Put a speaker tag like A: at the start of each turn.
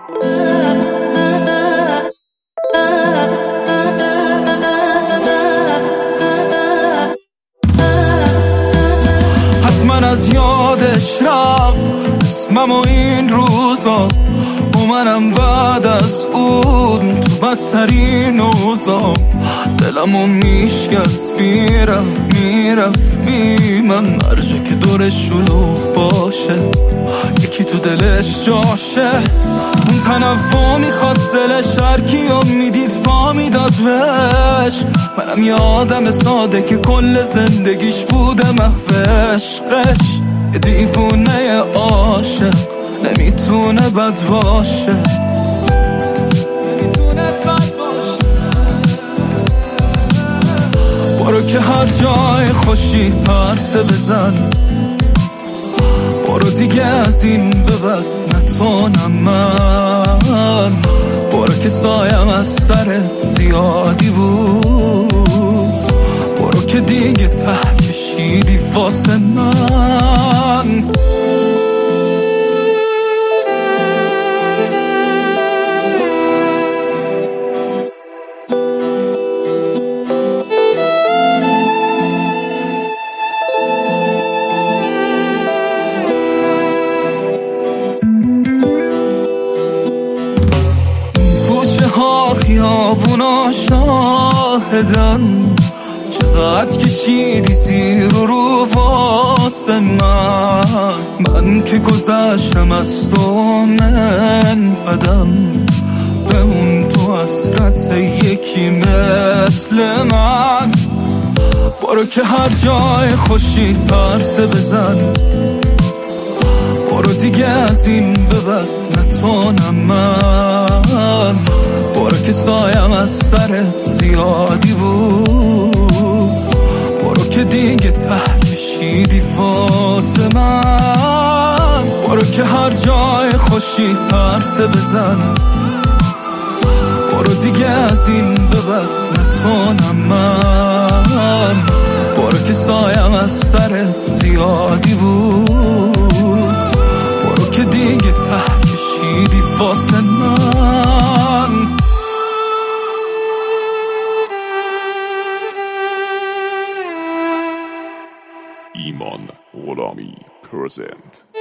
A: حتما از یادش رفت اسمم و این روزا، منم بعد از اون تو بدترین اوضاع. دلمو میشکست میرفت بی من، مرجه که دورش شلوغ باشه یکی تو دلش جاشه. اون تنفع میخواست دلش هرکیو میدید پا میداد بهش. منم یه آدم ساده که کل زندگیش بوده محو عشقش. یه دیوونه عاشق نمیتونه بد باشه. برو که هر جای خوشی پرسه بزن، برو دیگه از این به بعد نتونم من. برو که سایم از سرت زیادی بود، برو که دیگه ته کشیدی واسه من. خیابونا شاهدن چقدر کشیدی زیر و رو واسه من که گذشتم از تو من بدم به اون تو حسرت یکی مثل من. برو که هر جای خوشی پرسه بزن، برو دیگه از این به بعد نتونم من. برو که سایم از سرت زیادی بود، برو که دیگه ته کشیدی واسه من. برو که هر جای خوشی پرسه بزن، برو دیگه از این به بعد نتونم من. برو که سایم از سرت زیادی بود، برو که دیگه ته کشیدی واسه من.
B: ایمان غلامی پرزنت.